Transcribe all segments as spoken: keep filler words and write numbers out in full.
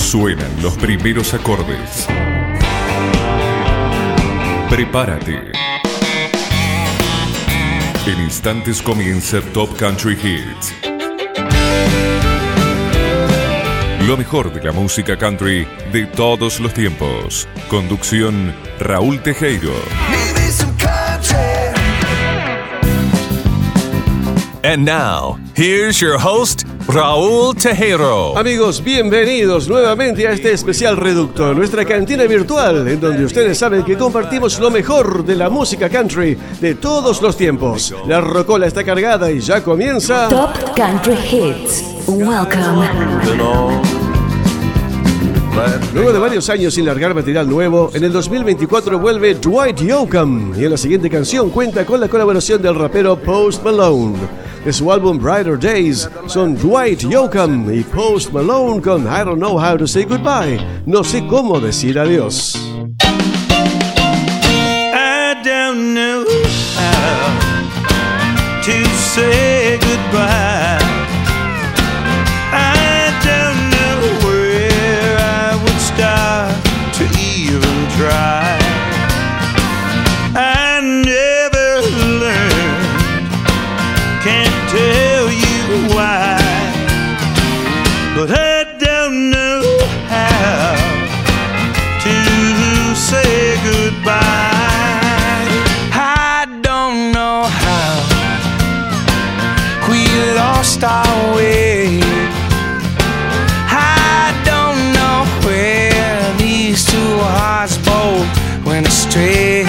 Suenan los primeros acordes. Prepárate. En instantes comienza Top Country Hits. Lo mejor de la música country de todos los tiempos. Conducción Raúl Tejero. And now, here's your host, Raúl Tejero. Amigos, bienvenidos nuevamente a este especial reducto, nuestra cantina virtual, en donde ustedes saben que compartimos lo mejor de la música country de todos los tiempos. La rocola está cargada y ya comienza Top Country Hits. Welcome. Luego de varios años sin largar material nuevo, en el dos mil veinticuatro vuelve Dwight Yoakam y en la siguiente canción cuenta con la colaboración del rapero Post Malone. De su álbum Brighter Days son Dwight Yoakam y Post Malone con I Don't Know How to Say Goodbye. No sé cómo decir adiós. I don't know how to say goodbye. I don't know where I would start to even try. I never learned, can't tell you why, but I don't know how to say goodbye. I don't know how we lost our way. I don't know where these two hearts both went astray.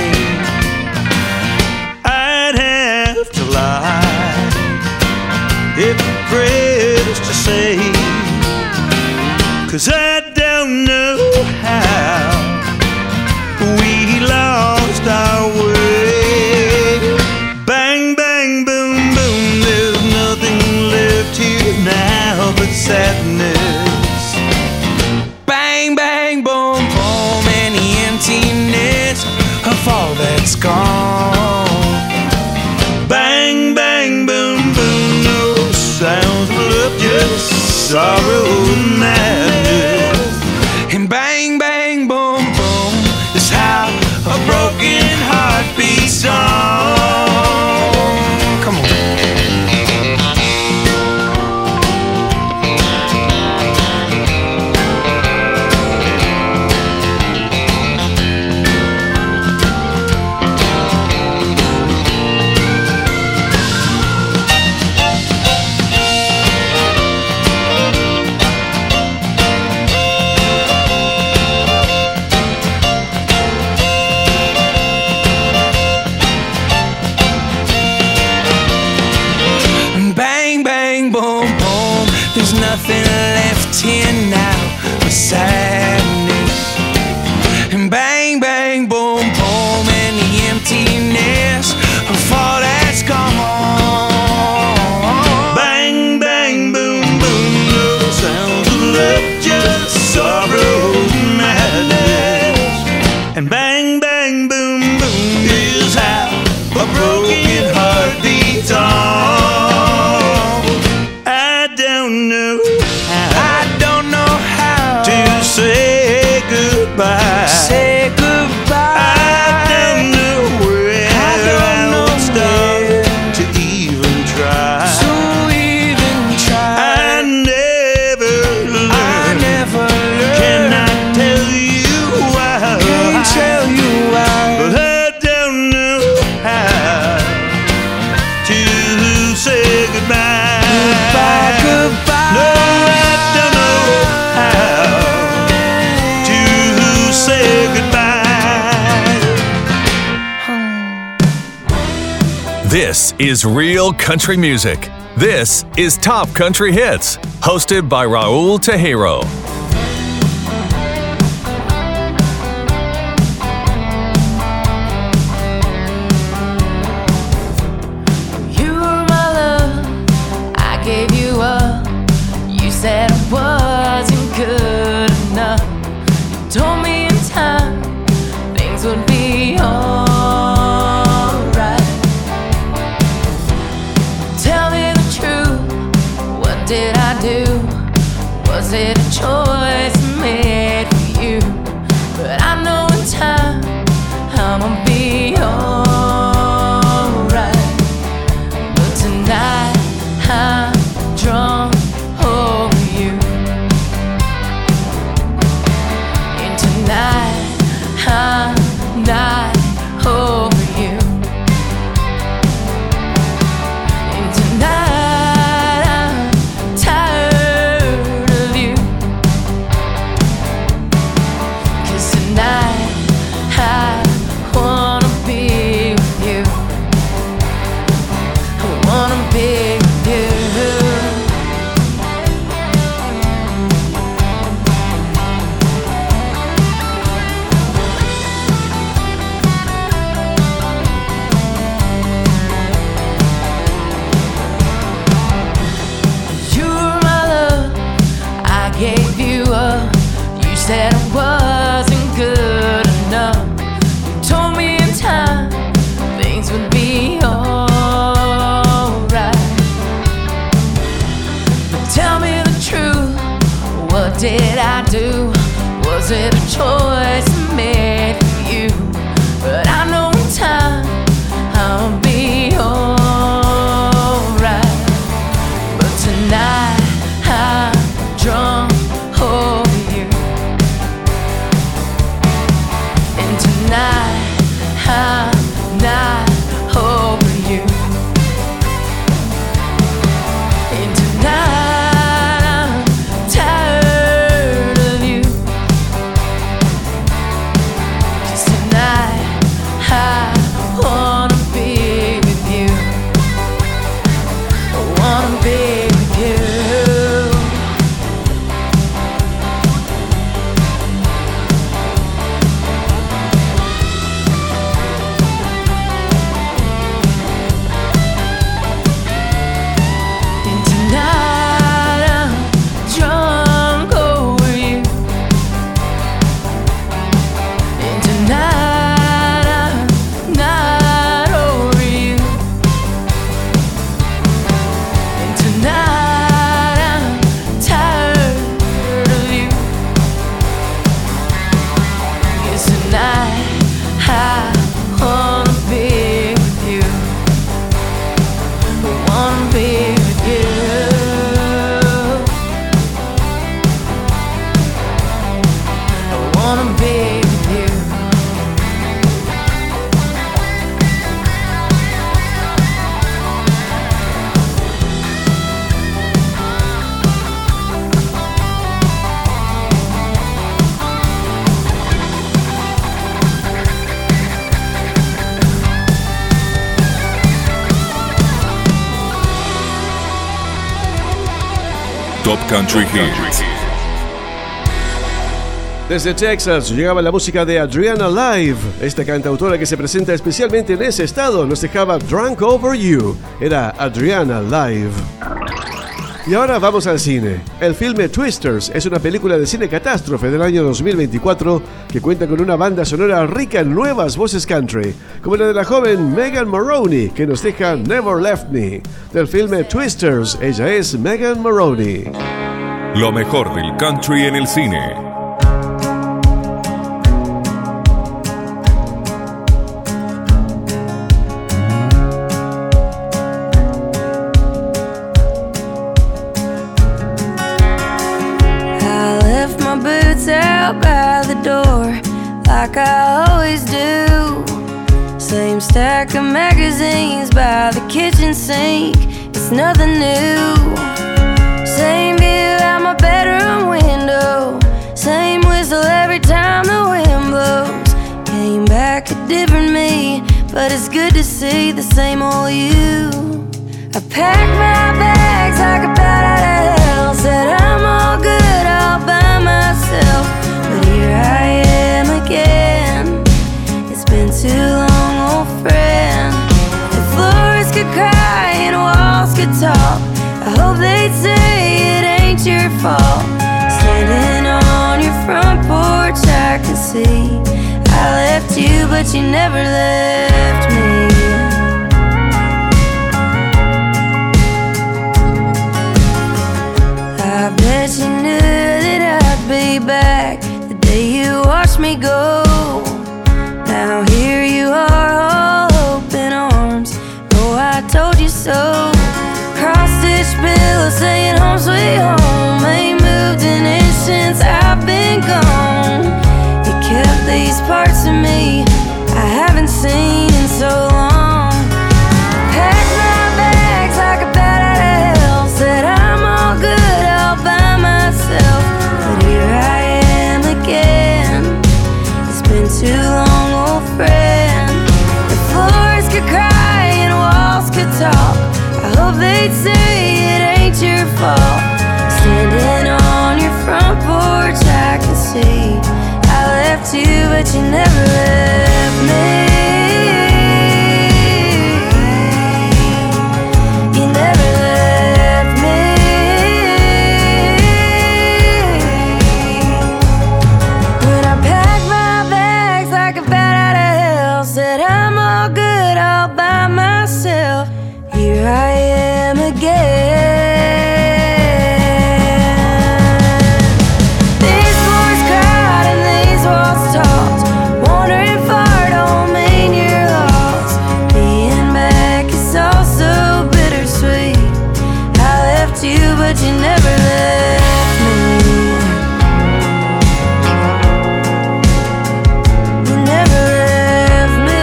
I'd have to lie if prayers to say, 'cause I don't know how we lost our way. Bang, bang, boom, boom, there's nothing left here now but sadness. Bang, bang, boom, boom, and the emptiness of all that's gone. Bang, bang, boom, boom, no sounds of love, just sorrow and madness. And bang, bang, boom, boom is how a broken heart beats on. Come on. There's nothing left here now but sadness. And bang, bang, boom, boom, and the emptiness of all that's gone. Bang, bang, boom, boom, no sounds of love, just sorrow and madness. And bang, bang, boom, boom is how a broken heart beats on. Say goodbye. Say goodbye. I don't know where I, don't know I would start to even try. To even try. I never learned. I never learned. Cannot tell you why. Can't tell you why. But I don't know how to say goodbye. Goodbye, goodbye. No, I don't know how. Say goodbye. This is real country music. This is Top Country Hits, hosted by Raúl Tejero. You were my love, I gave you up. You said I wasn't good enough. You told me in time things would be alright. Tell me the truth, what did I do Was it a choice made for you? But I know in time I'ma be alright. But tonight I'm drunk over you, and tonight I'm not over you, and tonight I'm tired of you. 'Cause tonight I wanna be with you. I wanna be with you. Gave you up, you said it wasn't good enough. You told me in time things would be alright. But tell me the truth, what did I do? Was it a choice made for you? But I know in time I'll be alright. But tonight I'm drunk over you, and tonight I'm not over you, and tonight I'm tired of you. 'Cause tonight I wanna be with you. I wanna be with you. Top Country Hits. Desde Texas llegaba la música de Adriana Live. Esta cantautora que se presenta especialmente en ese estado nos dejaba Drunk Over You. Era Adriana Live. Y ahora vamos al cine. El filme Twisters es una película de cine catástrofe del año dos mil veinticuatro que cuenta con una banda sonora rica en nuevas voces country, como la de la joven Megan Moroney, que nos deja Never Left Me. Del filme Twisters, ella es Megan Moroney. Lo mejor del country en el cine. Out by the door like I always do. Same stack of magazines by the kitchen sink. It's nothing new. Same view out my bedroom window. Same whistle every time the wind blows. Came back a different me, but it's good to see the same old you. I packed my bags like a bat out of hell. Said I'm all good all by myself, but here I am again. It's been too long, old friend. If floors could cry and walls could talk, I hope they'd say it ain't your fault. Standing on your front porch I can see I left you, but you never left me. I bet you knew way back, the day you watched me go. Now here you are, all open arms. Oh, I told you so. Cross-stitch pillow saying home sweet home. Ain't moved an inch since I've been gone. You kept these parts of me I haven't seen in so long. Packed my bags like a bat out of hell. Said I'm all good all by myself. But here I am again. It's been too long, old friend. The floors could cry and walls could talk. I hope they'd say it ain't your fault. Standing on your front porch I can see I left you but you never left me. You never left me. When I packed my bags like a bat out of hell, said I'm all good all by myself. Here I am again. These floors cried and these walls talked. Wandering far don't mean you're lost. Being back is also bittersweet. I left you but you never left me. You never left me.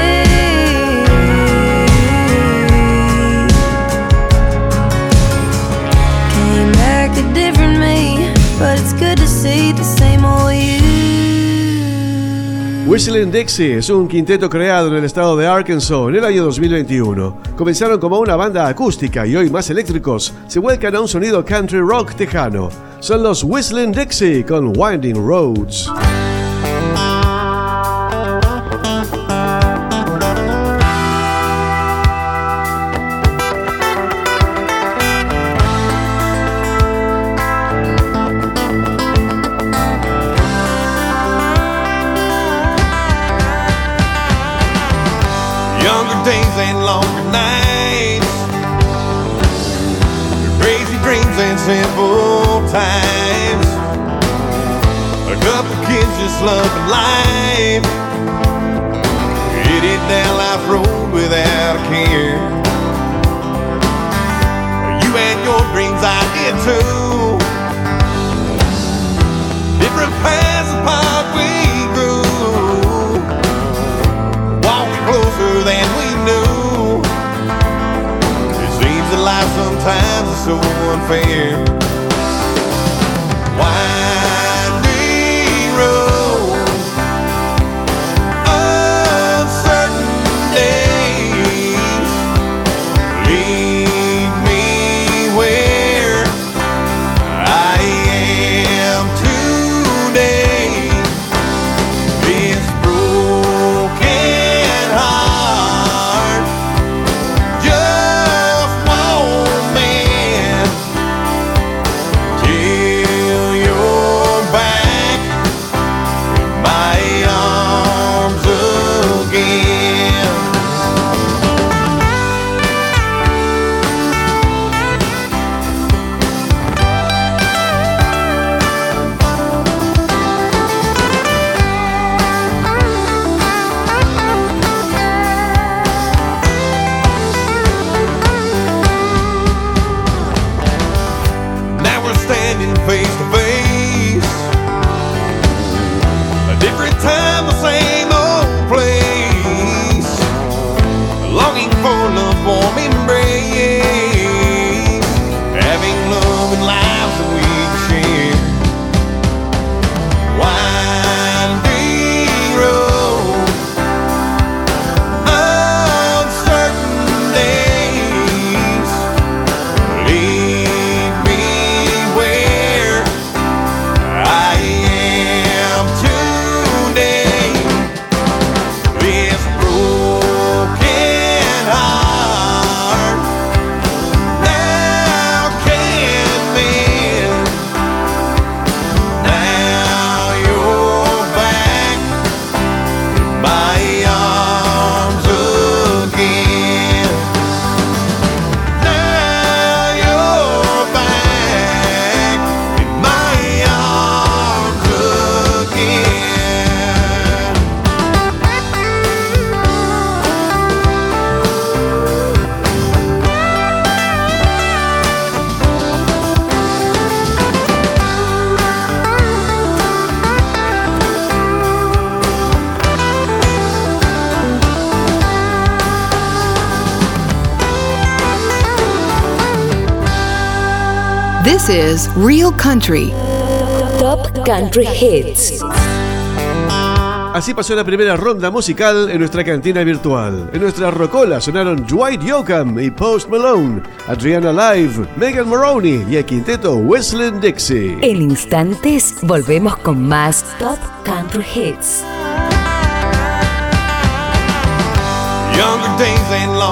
Came back a different me, but it's good to see the same old you. Whistling Dixie es un quinteto creado en el estado de Arkansas en el año dos mil veintiuno. Comenzaron como una banda acústica y hoy más eléctricos se vuelcan a un sonido country rock tejano. Son los Whistling Dixie con Winding Roads. Younger days and longer nights, crazy dreams and simple times. A couple kids just loving life, headed down life road without a care. You and your dreams, I did too. Different paths apart we grew, closer than we knew. It seems that life sometimes is so unfair. Winding road, uncertain days, lead me where I am today. This broken heart just won't mend till you're back in my arms again. Now we're standing face to face, a different time, the same old place, longing for love, warm embrace, having love and lives that we can share. Winding road, uncertain days, lead me where This is Real Country. Top Country Hits. Así pasó la primera ronda musical en nuestra cantina virtual. En nuestra rocola sonaron Dwight Yoakam y Post Malone, Adriana Live, Megan Moroney y el quinteto Wesleyan Dixie. En instantes volvemos con más Top Country Hits. Younger days ain't long.